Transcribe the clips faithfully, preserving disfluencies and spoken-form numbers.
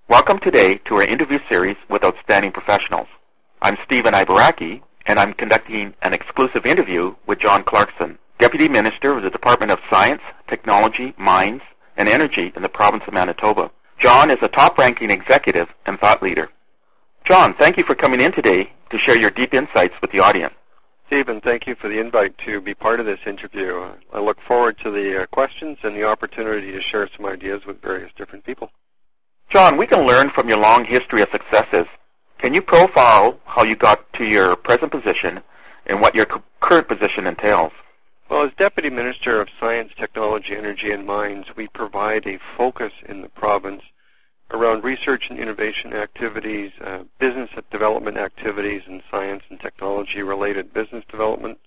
Welcome today to our interview series with outstanding professionals. I'm Stephen Ibaraki, and I'm conducting an exclusive interview with John Clarkson, Deputy Minister of the Department of Science, Technology, Mines, and Energy in the province of Manitoba. John is a top-ranking executive and thought leader. John, thank you for coming in today to share your deep insights with the audience. Stephen, thank you for the invite to be part of this interview. I look forward to the uh, questions and the opportunity to share some ideas with various different people. John, we can learn from your long history of successes. Can you profile how you got to your present position and what your cu- current position entails? Well, as Deputy Minister of Science, Technology, Energy, and Mines, we provide a focus in the province around research and innovation activities, uh, business development activities, and science and technology-related business development,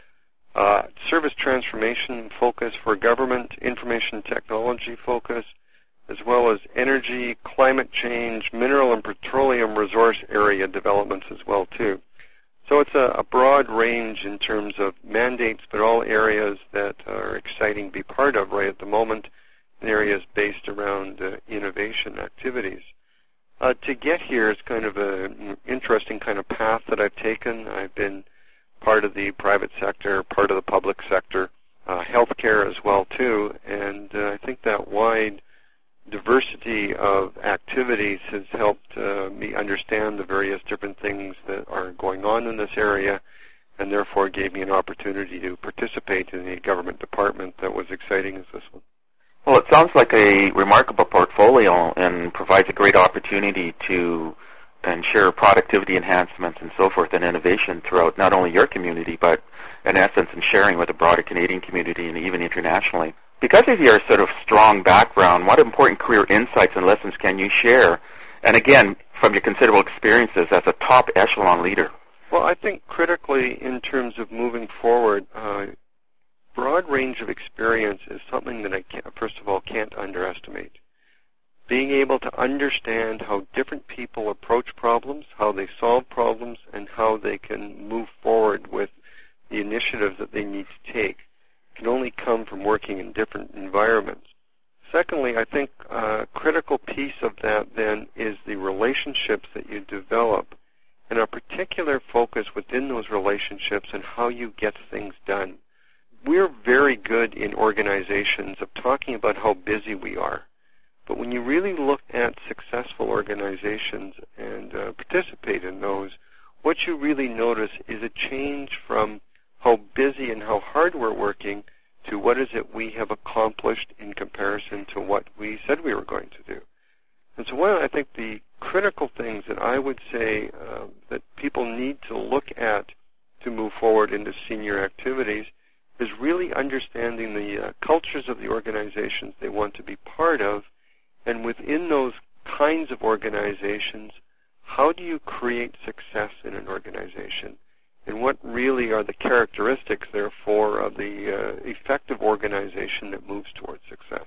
uh, service transformation focus for government, information technology focus, as well as energy, climate change, mineral and petroleum resource area developments as well, too. So it's a, a broad range in terms of mandates, but all areas that are exciting to be part of right at the moment, in areas based around uh, innovation activities. Uh, to get here is kind of an interesting kind of path that I've taken. I've been part of the private sector, part of the public sector, uh, healthcare as well too, and uh, I think that wide diversity of activities has helped uh, me understand the various different things that are going on in this area, and therefore gave me an opportunity to participate in a government department that was exciting as this one. Well, it sounds like a remarkable portfolio and provides a great opportunity to ensure productivity enhancements and so forth and innovation throughout not only your community, but in essence in sharing with the broader Canadian community and even internationally. Because of your sort of strong background, what important career insights and lessons can you share? And again, from your considerable experiences as a top echelon leader. Well, I think critically in terms of moving forward, uh, broad range of experience is something that I can't, first of all, can't underestimate. Being able to understand how different people approach problems, how they solve problems, and how they can move forward with the initiatives that they need to take can only come from working in different environments. Secondly, I think a critical piece of that then is the relationships that you develop and a particular focus within those relationships and how you get things done. We're very good in organizations of talking about how busy we are. But when you really look at successful organizations and uh, participate in those, what you really notice is a change from how busy and how hard we're working to what is it we have accomplished in comparison to what we said we were going to do. And so one of, I think, the critical things that I would say uh, that people need to look at to move forward into senior activities is really understanding the uh, cultures of the organizations they want to be part of, and within those kinds of organizations, how do you create success in an organization? And what really are the characteristics, therefore, of the uh, effective organization that moves towards success?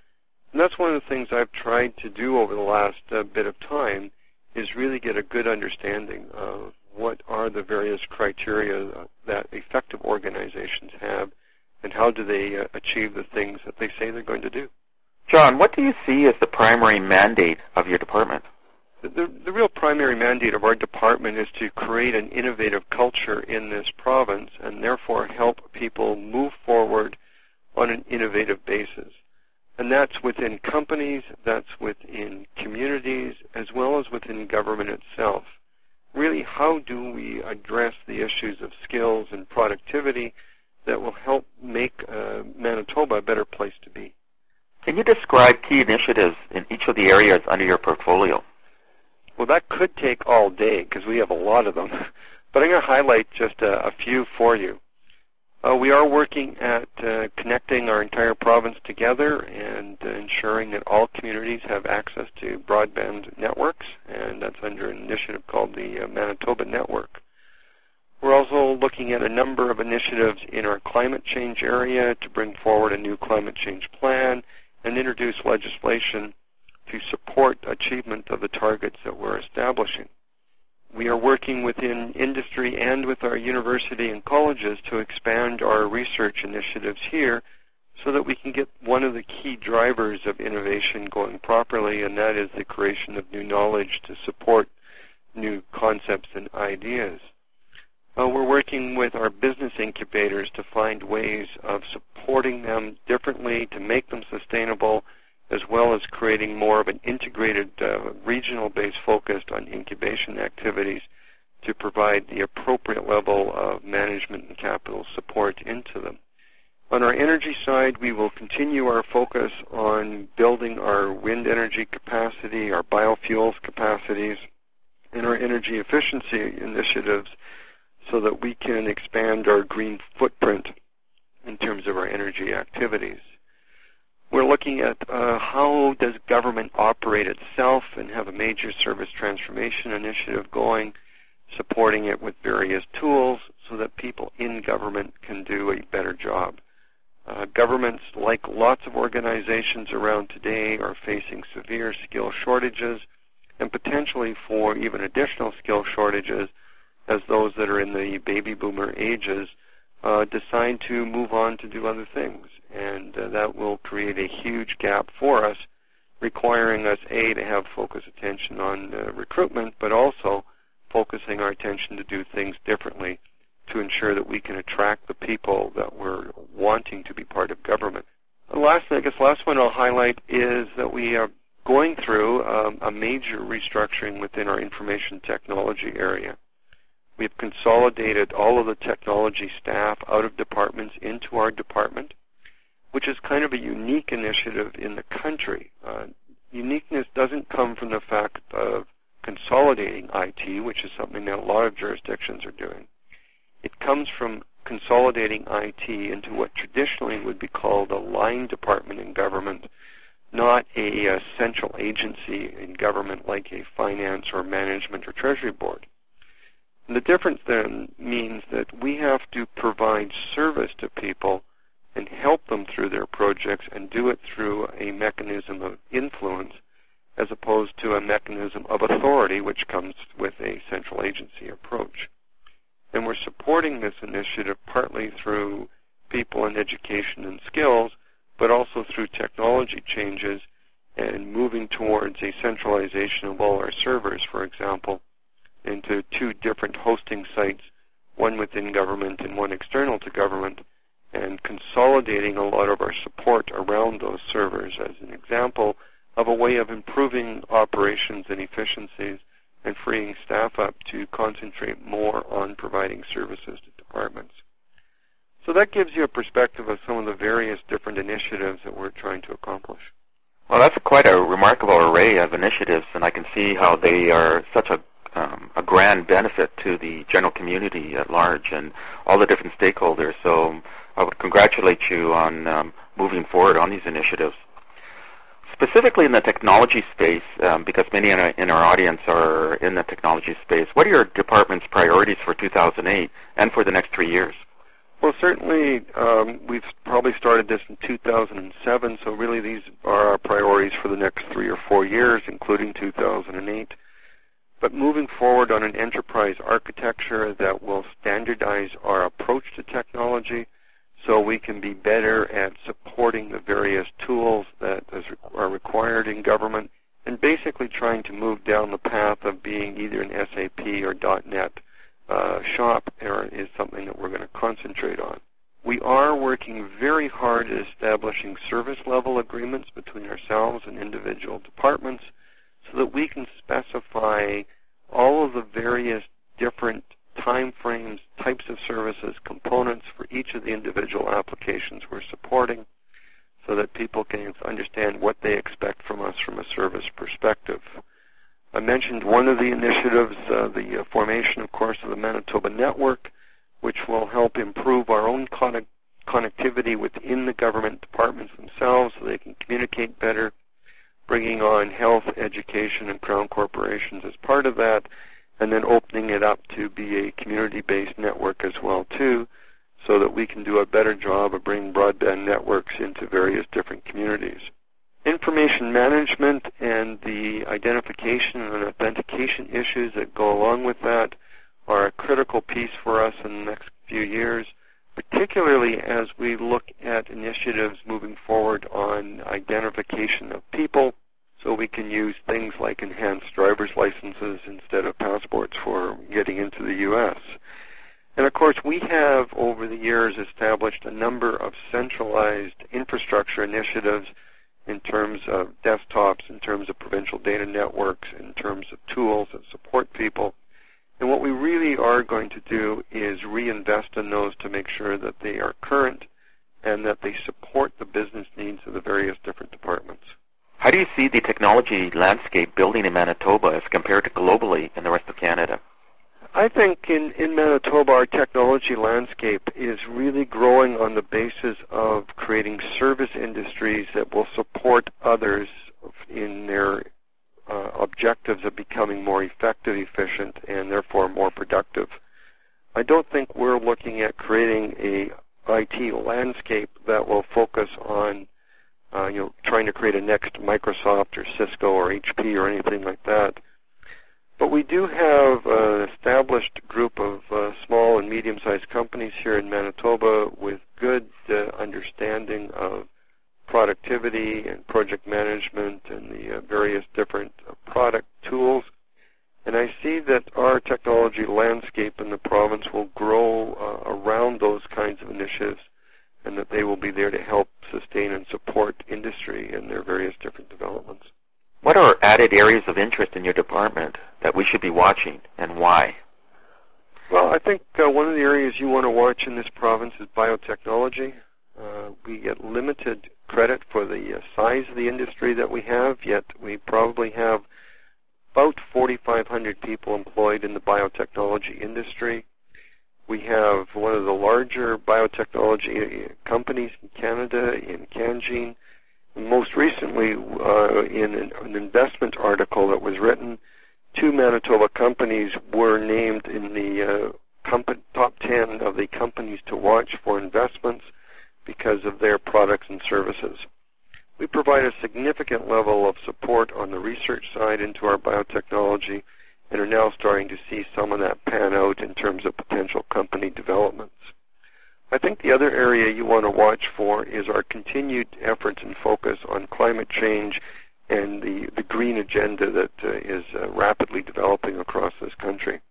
And that's one of the things I've tried to do over the last uh, bit of time, is really get a good understanding of what are the various criteria that effective organizations have, and how do they uh, achieve the things that they say they're going to do. John, what do you see as the primary mandate of your department? The, the real primary mandate of our department is to create an innovative culture in this province and therefore help people move forward on an innovative basis. And that's within companies, that's within communities, as well as within government itself. Really, how do we address the issues of skills and productivity that will help make uh, Manitoba a better place to be? Can you describe key initiatives in each of the areas under your portfolio? Well, that could take all day because we have a lot of them. But I'm going to highlight just a, a few for you. Uh, we are working at uh, connecting our entire province together and uh, ensuring that all communities have access to broadband networks, and that's under an initiative called the uh, Manitoba Network. We're also looking at a number of initiatives in our climate change area to bring forward a new climate change plan and introduce legislation to support achievement of the targets that we're establishing. We are working within industry and with our university and colleges to expand our research initiatives here so that we can get one of the key drivers of innovation going properly, and that is the creation of new knowledge to support new concepts and ideas. Uh, we're working with our business incubators to find ways of supporting them differently to make them sustainable, as well as creating more of an integrated uh, regional-based focus on incubation activities to provide the appropriate level of management and capital support into them. On our energy side, we will continue our focus on building our wind energy capacity, our biofuels capacities, and our energy efficiency initiatives so that we can expand our green footprint in terms of our energy activities. We're looking at uh, how does government operate itself and have a major service transformation initiative going, supporting it with various tools so that people in government can do a better job. Uh, governments, like lots of organizations around today, are facing severe skill shortages and potentially for even additional skill shortages as those that are in the baby boomer ages uh, decide to move on to do other things. And uh, that will create a huge gap for us, requiring us, A, to have focused attention on uh, recruitment, but also focusing our attention to do things differently to ensure that we can attract the people that we're wanting to be part of government. The last, I guess, last one I'll highlight is that we are going through um, a major restructuring within our information technology area. We've consolidated all of the technology staff out of departments into our department, which is kind of a unique initiative in the country. Uh, uniqueness doesn't come from the fact of consolidating I T, which is something that a lot of jurisdictions are doing. It comes from consolidating I T into what traditionally would be called a line department in government, not a, a central agency in government like a finance or management or treasury board. And the difference then means that we have to provide service to people and help them through their projects and do it through a mechanism of influence as opposed to a mechanism of authority which comes with a central agency approach. And we're supporting this initiative partly through people in education and skills, but also through technology changes and moving towards a centralization of all our servers, for example, into two different hosting sites, one within government and one external to government, and consolidating a lot of our support around those servers as an example of a way of improving operations and efficiencies and freeing staff up to concentrate more on providing services to departments. So that gives you a perspective of some of the various different initiatives that we're trying to accomplish. Well, that's quite a remarkable array of initiatives, and I can see how they are such a um, a grand benefit to the general community at large and all the different stakeholders. So I would congratulate you on um, moving forward on these initiatives. Specifically in the technology space, um, because many in our, in our audience are in the technology space, what are your department's priorities for two thousand eight and for the next three years? Well, certainly um, we've probably started this in two thousand seven, so really these are our priorities for the next three or four years, including two thousand eight. But moving forward on an enterprise architecture that will standardize our approach to technology so we can be better at supporting the various tools that are required in government, and basically trying to move down the path of being either an S A P or .NET uh, shop is something that we're going to concentrate on. We are working very hard at establishing service level agreements between ourselves and individual departments so that we can specify all of the various different time frames, types of services, components for each of the individual applications we're supporting so that people can understand what they expect from us from a service perspective. I mentioned one of the initiatives, uh, the uh, formation, of course, of the Manitoba Network, which will help improve our own connect- connectivity within the government departments themselves so they can communicate better, bringing on health, education, and Crown corporations as part of that, and then opening it up to be a community-based network as well, too, so that we can do a better job of bringing broadband networks into various different communities. Information management and the identification and authentication issues that go along with that are a critical piece for us in the next few years, particularly as we look at initiatives moving forward on identification of people, so we can use things like enhanced driver's licenses instead of passports for getting into the U S. And of course, we have over the years established a number of centralized infrastructure initiatives in terms of desktops, in terms of provincial data networks, in terms of tools that support people. And what we really are going to do is reinvest in those to make sure that they are current and that they support the business needs of the various different departments. How do you see the technology landscape building in Manitoba as compared to globally in the rest of Canada? I think in, in Manitoba, our technology landscape is really growing on the basis of creating service industries that will support others in their uh, objectives of becoming more effective, efficient, and therefore more productive. I don't think we're looking at creating a I T landscape that will focus on uh, you know, trying to create a next Microsoft or Cisco or H P or anything like that. But we do have an established group of uh, small and medium-sized companies here in Manitoba with good uh, understanding of productivity and project management and the uh, various different uh, product tools. And I see that our technology landscape in the province will grow uh, around those kinds of initiatives, and that they will be there to help sustain and support industry in their various different developments. What are added areas of interest in your department that we should be watching, and why? Well, I think uh, one of the areas you want to watch in this province is biotechnology. Uh, we get limited credit for the uh, size of the industry that we have, yet we probably have about forty-five hundred people employed in the biotechnology industry. We have one of the larger biotechnology companies in Canada, in Cangine. Most recently, uh, in an, an investment article that was written, two Manitoba companies were named in the uh, comp- top ten of the companies to watch for investments because of their products and services. We provide a significant level of support on the research side into our biotechnology and are now starting to see some of that pan out in terms of potential company developments. I think the other area you want to watch for is our continued efforts and focus on climate change and the, the green agenda that uh, is uh, rapidly developing across this country.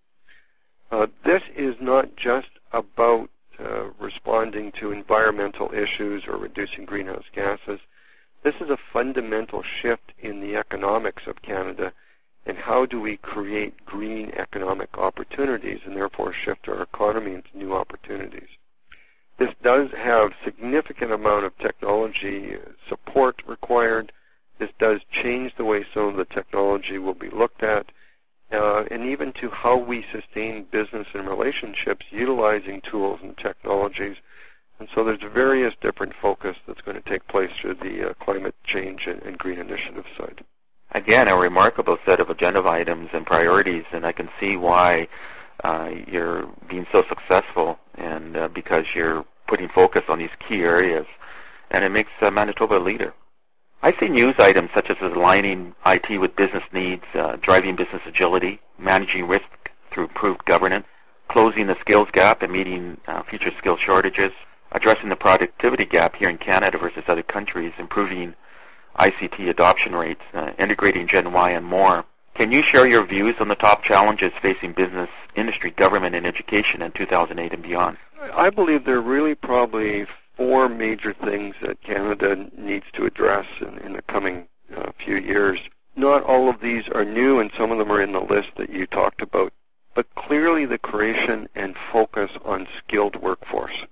Uh, this is not just about uh, responding to environmental issues or reducing greenhouse gases. This is a fundamental shift in the economics of Canada, and how do we create green economic opportunities and therefore shift our economy into new opportunities. This does have significant amount of technology support required. This does change the way some of the technology will be looked at, uh, and even to how we sustain business and relationships utilizing tools and technologies. And so there's various different focus that's going to take place through the uh, climate change and, and green initiative side. Again, a remarkable set of agenda items and priorities, and I can see why uh, you're being so successful, and uh, because you're putting focus on these key areas, and it makes uh, Manitoba a leader. I see news items such as aligning I T with business needs, uh, driving business agility, managing risk through improved governance, closing the skills gap and meeting uh, future skill shortages, addressing the productivity gap here in Canada versus other countries, improving I C T adoption rates, uh, integrating Gen Y, and more. Can you share your views on the top challenges facing business, industry, government, and education in two thousand eight and beyond? I believe there are really probably four major things that Canada needs to address in, in the coming uh, few years. Not all of these are new, and some of them are in the list that you talked about, but clearly the creation and focus on skilled workforce.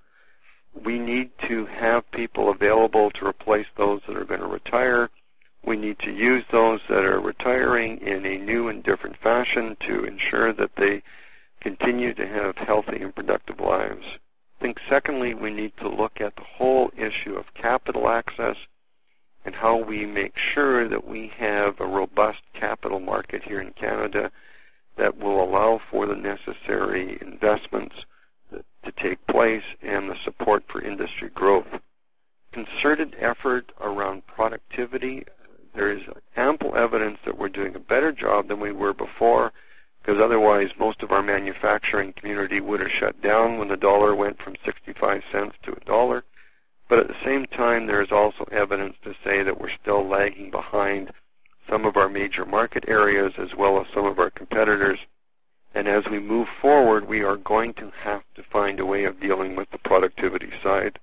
We need to have people available to replace those that are going to retire. We need to use those that are retiring in a new and different fashion to ensure that they continue to have healthy and productive lives. I think secondly, we need to look at the whole issue of capital access and how we make sure that we have a robust capital market here in Canada that will allow for the necessary investments to take place and the support for industry growth. Concerted effort around productivity. There is ample evidence that we're doing a better job than we were before because otherwise most of our manufacturing community would have shut down when the dollar went from sixty-five cents to a dollar. But at the same time, there is also evidence to say that we're still lagging behind some of our major market areas as well as some of our competitors. And as we move forward, we are going to have to find a way of dealing with the productivity side.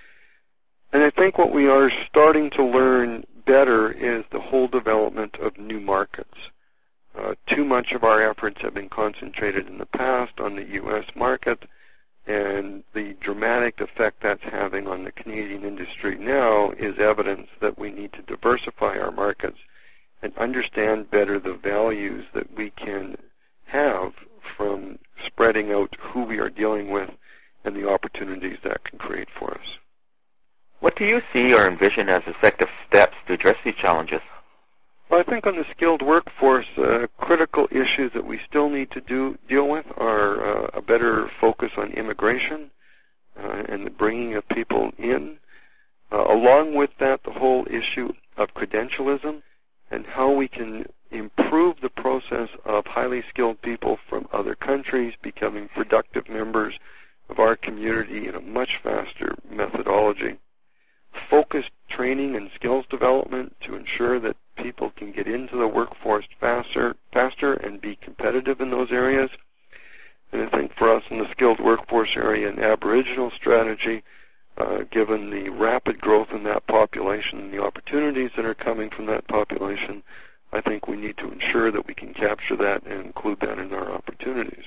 And I think what we are starting to learn better is the whole development of new markets. Uh, too much of our efforts have been concentrated in the past on the U S market, and the dramatic effect that's having on the Canadian industry now is evidence that we need to diversify our markets and understand better the values that we can have from spreading out who we are dealing with and the opportunities that can create for us. What do you see or envision as effective steps to address these challenges? Well, I think on the skilled workforce, uh, critical issues that we still need to do deal with are uh, a better focus on immigration uh, and the bringing of people in. Uh, along with that, the whole issue of credentialism and how we can improve the process of highly skilled people from other countries becoming productive members of our community in a much faster methodology. Focused training and skills development to ensure that people can get into the workforce faster, faster and be competitive in those areas. And I think for us in the skilled workforce area, an Aboriginal strategy, uh, given the rapid growth in that population and the opportunities that are coming from that population, I think we need to ensure that we can capture that and include that in our opportunities.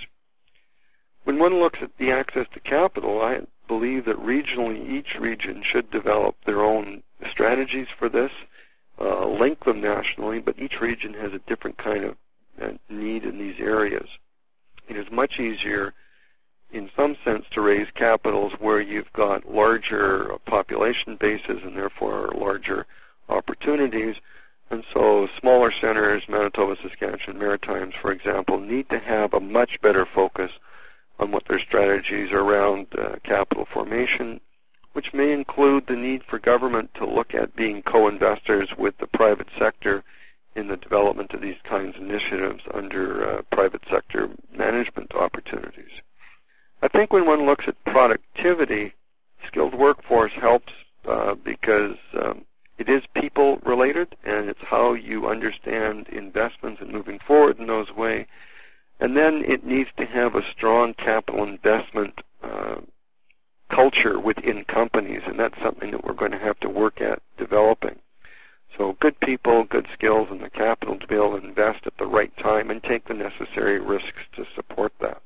When one looks at the access to capital, I believe that regionally each region should develop their own strategies for this, uh, link them nationally, but each region has a different kind of uh, need in these areas. It is much easier in some sense to raise capitals where you've got larger population bases and therefore larger opportunities. And so smaller centers, Manitoba, Saskatchewan, Maritimes, for example, need to have a much better focus on what their strategies are around uh, capital formation, which may include the need for government to look at being co-investors with the private sector in the development of these kinds of initiatives under uh, private sector management opportunities. I think when one looks at productivity, skilled workforce helps uh, because um, it is people related, and it's how you understand investments and moving forward in those ways. And then it needs to have a strong capital investment uh, culture within companies, and that's something that we're going to have to work at developing. So good people, good skills, and the capital to be able to invest at the right time and take the necessary risks to support that.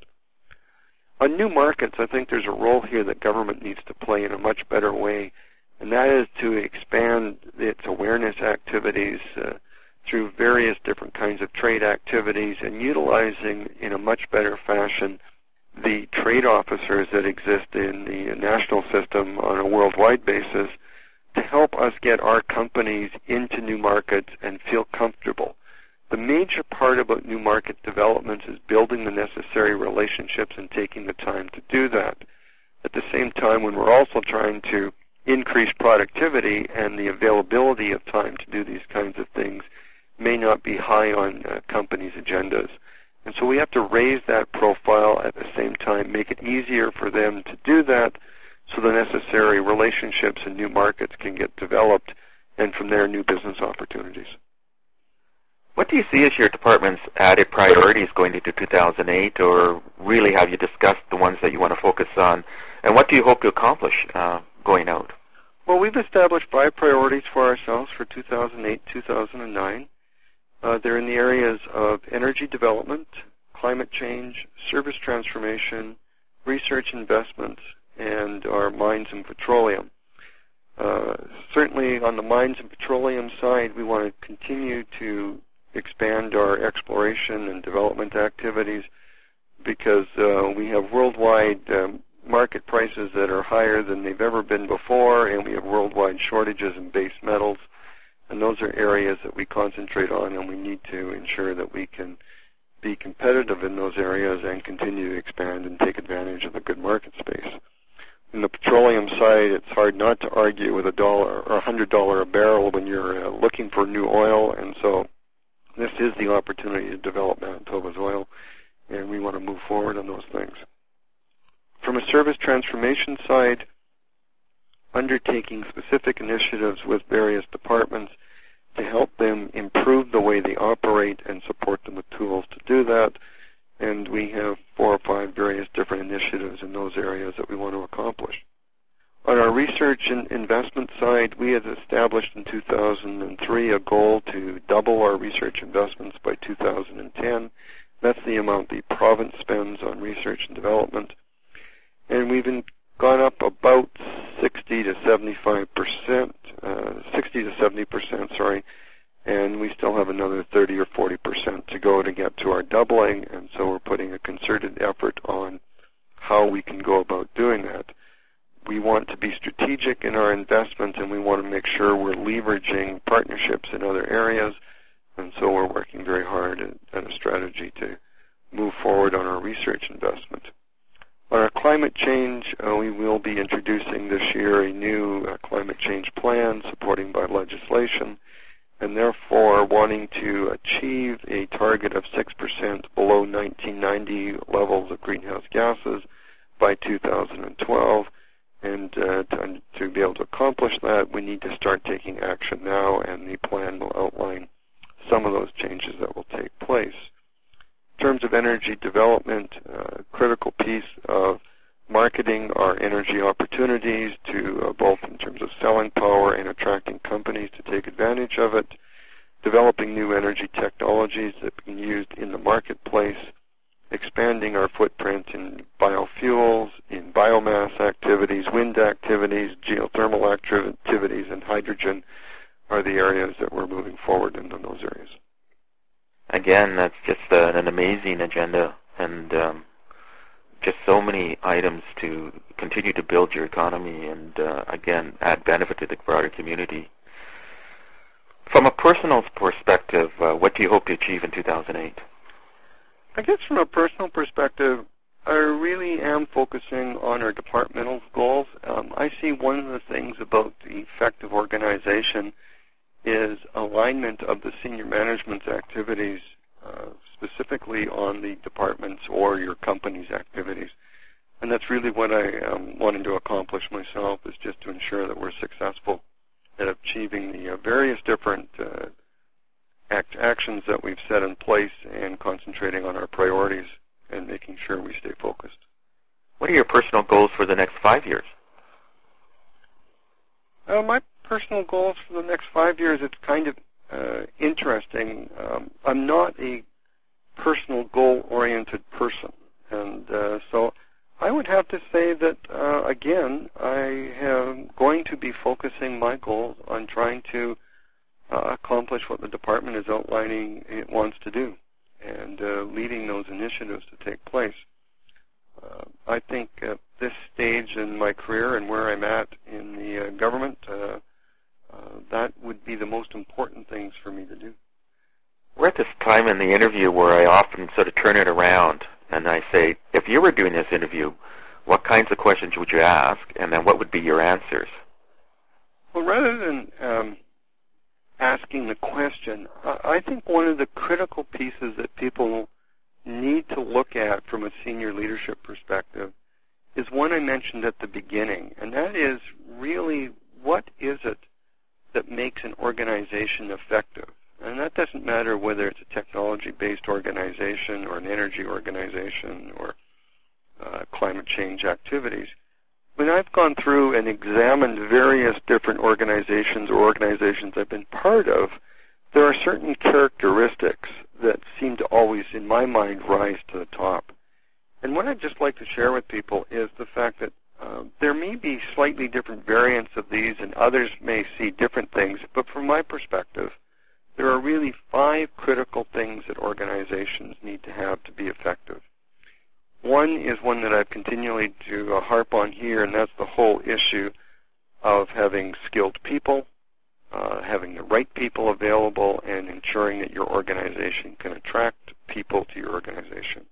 On new markets, I think there's a role here that government needs to play in a much better way, and that is to expand its awareness activities uh, through various different kinds of trade activities and utilizing in a much better fashion the trade officers that exist in the national system on a worldwide basis to help us get our companies into new markets and feel comfortable. The major part about new market developments is building the necessary relationships and taking the time to do that. At the same time, when we're also trying to increase productivity and the availability of time to do these kinds of things may not be high on uh, companies' agendas. And so we have to raise that profile at the same time, make it easier for them to do that so the necessary relationships and new markets can get developed, and from there, new business opportunities. What do you see as your department's added priorities going into two thousand eight, or really have you discussed the ones that you want to focus on, and what do you hope to accomplish uh, going out? Well, we've established five priorities for ourselves for two thousand eight to two thousand nine. Uh, they're in the areas of energy development, climate change, service transformation, research investments, and our mines and petroleum. Uh, certainly on the mines and petroleum side, we want to continue to expand our exploration and development activities because uh, we have worldwide um, market prices that are higher than they've ever been before, and we have worldwide shortages in base metals. And those are areas that we concentrate on, and we need to ensure that we can be competitive in those areas and continue to expand and take advantage of the good market space. In the petroleum side, it's hard not to argue with a dollar or a hundred dollar a barrel when you're uh, looking for new oil, and so this is the opportunity to develop Manitoba's oil and we want to move forward on those things. From a service transformation side, undertaking specific initiatives with various departments to help them improve the way they operate and support them with tools to do that. And we have four or five various different initiatives in those areas that we want to accomplish. On our research and investment side, we had established in two thousand three a goal to double our research investments by two thousand ten. That's the amount the province spends on research and development. And we've been, gone up about sixty to seventy-five percent, uh, sixty to seventy percent, sorry, and we still have another thirty or forty percent to go to get to our doubling, and so we're putting a concerted effort on how we can go about doing that. We want to be strategic in our investment, and we want to make sure we're leveraging partnerships in other areas, and so we're working very hard at, at a strategy to move forward on our research investment. On our climate change, uh, we will be introducing this year a new uh, climate change plan supporting by legislation, and therefore wanting to achieve a target of six percent below nineteen ninety levels of greenhouse gases by two thousand twelve. And uh, to, to be able to accomplish that, we need to start taking action now, and the plan will outline some of those changes that will take place. In terms of energy development, a uh, critical piece of marketing our energy opportunities to uh, both in terms of selling power and attracting companies to take advantage of it, developing new energy technologies that can be used in the marketplace, expanding our footprint in biofuels, in biomass activities, wind activities, geothermal activities, and hydrogen are the areas that we're moving forward in those areas. Again, that's just uh, an amazing agenda, and um, just so many items to continue to build your economy and, uh, again, add benefit to the broader community. From a personal perspective, uh, what do you hope to achieve in two thousand eight? I guess from a personal perspective, I really am focusing on our departmental goals. Um, I see one of the things about the effective organization is alignment of the senior management's activities, uh, specifically on the department's or your company's activities. And that's really what I am wanting to accomplish myself, is just to ensure that we're successful at achieving the uh, various different uh, act actions that we've set in place and concentrating on our priorities and making sure we stay focused. What are your personal goals for the next five years? Uh, my personal goals for the next five years, it's kind of uh, interesting. Um, I'm not a personal goal-oriented person, and uh, so I would have to say that, uh, again, I am going to be focusing my goals on trying to Uh, accomplish what the department is outlining it wants to do, and uh, leading those initiatives to take place. Uh, I think at this stage in my career and where I'm at in the uh, government, uh, uh, that would be the most important things for me to do. We're at this time in the interview where I often sort of turn it around and I say, if you were doing this interview, what kinds of questions would you ask, and then what would be your answers? Well, rather than um, asking the question, I think one of the critical pieces that people need to look at from a senior leadership perspective is one I mentioned at the beginning, and that is really, what is it that makes an organization effective? And that doesn't matter whether it's a technology-based organization or an energy organization or uh, climate change activities. When I've gone through and examined various different organizations or organizations I've been part of, there are certain characteristics that seem to always, in my mind, rise to the top. And what I'd just like to share with people is the fact that uh, there may be slightly different variants of these, and others may see different things, but from my perspective, there are really five critical things that organizations need to have to be effective. One is one that I've continually to uh, harp on here, and that's the whole issue of having skilled people, uh, having the right people available, and ensuring that your organization can attract people to your organization.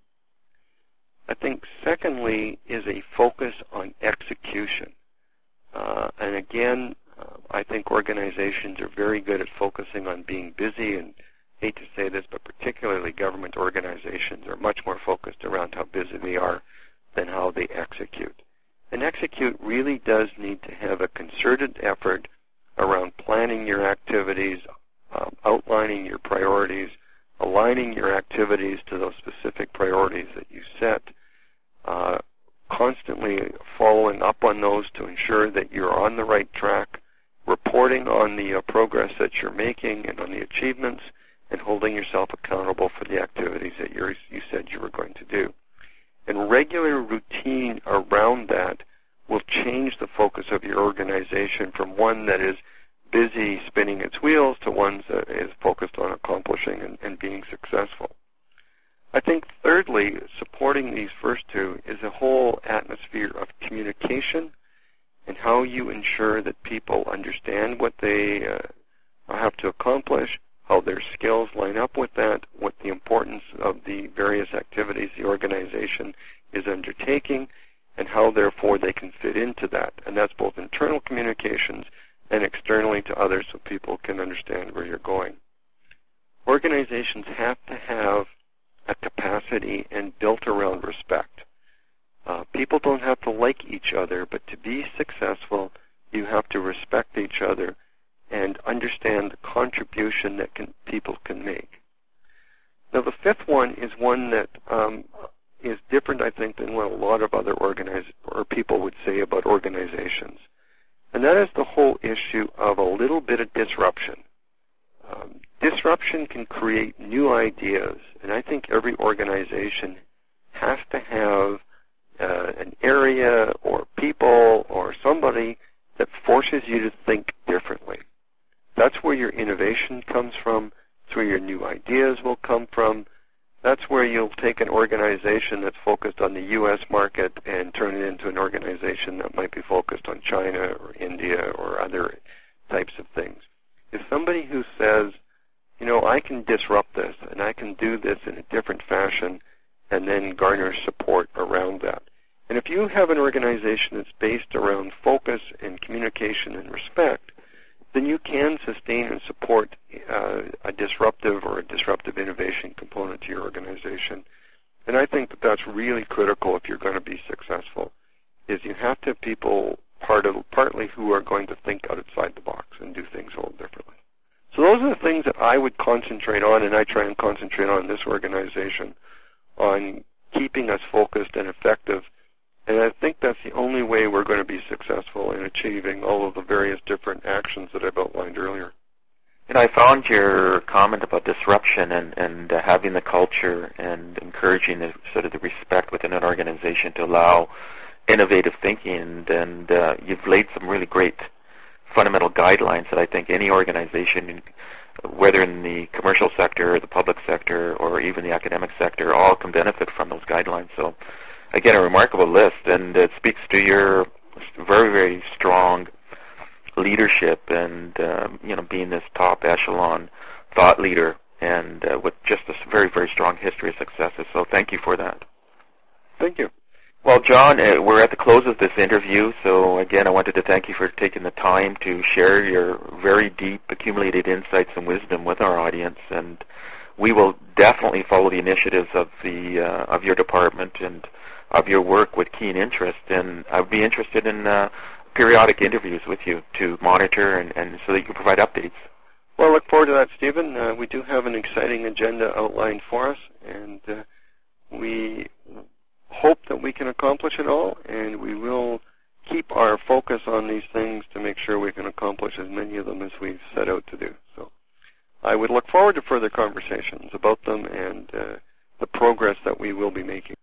I think secondly is a focus on execution. Uh, and again, uh, I think organizations are very good at focusing on being busy and hate to say this, but particularly government organizations are much more focused around how busy they are than how they execute. And execute really does need to have a concerted effort around planning your activities, um, outlining your priorities, aligning your activities to those specific priorities that you set, uh, constantly following up on those to ensure that you're on the right track, reporting on the uh, progress that you're making and on the achievements, and holding yourself accountable for the activities that you're, you said you were going to do. And regular routine around that will change the focus of your organization from one that is busy spinning its wheels to one that is focused on accomplishing and, and being successful. I think thirdly, supporting these first two is a whole atmosphere of communication and how you ensure that people understand what they uh, have to accomplish, how their skills line up with that, what the importance of the various activities the organization is undertaking, and how therefore they can fit into that. And that's both internal communications and externally to others so people can understand where you're going. Organizations have to have a capacity and built around respect. Uh, people don't have to like each other, but to be successful, you have to respect each other and understand the contribution that can, people can make. Now, the fifth one is one that um, is different, I think, than what a lot of other organiz- or people would say about organizations. And that is the whole issue of a little bit of disruption. Um, disruption can create new ideas, and I think every organization has to have uh, an area or people or somebody that forces you to think differently. That's where your innovation comes from. That's where your new ideas will come from. That's where you'll take an organization that's focused on the U S market and turn it into an organization that might be focused on China or India or other types of things. If somebody who says, you know, I can disrupt this and I can do this in a different fashion and then garner support around that. And if you have an organization that's based around focus and communication and respect, then you can sustain and support uh, a disruptive or a disruptive innovation component to your organization. And I think that that's really critical if you're going to be successful, is you have to have people part of, partly who are going to think outside the box and do things a little differently. So those are the things that I would concentrate on, and I try and concentrate on in this organization, on keeping us focused and effective. And I think that's the only way we're going to be successful in achieving all of the various different actions that I've outlined earlier. And I found your comment about disruption and, and uh, having the culture and encouraging the, sort of the respect within an organization to allow innovative thinking, and, and uh, you've laid some really great fundamental guidelines that I think any organization, whether in the commercial sector or the public sector or even the academic sector, all can benefit from those guidelines. So again, a remarkable list, and it speaks to your very, very strong leadership and, um, you know, being this top echelon thought leader and uh, with just a very, very strong history of successes. So thank you for that. Thank you. Well, John, uh, we're at the close of this interview, so again, I wanted to thank you for taking the time to share your very deep accumulated insights and wisdom with our audience, and we will definitely follow the initiatives of the uh, of your department and of your work with keen interest, and I would be interested in uh, periodic interviews with you to monitor and, and so that you can provide updates. Well, I look forward to that, Stephen. Uh, we do have an exciting agenda outlined for us, and uh, we hope that we can accomplish it all, and we will keep our focus on these things to make sure we can accomplish as many of them as we've set out to do. So I would look forward to further conversations about them and uh, the progress that we will be making.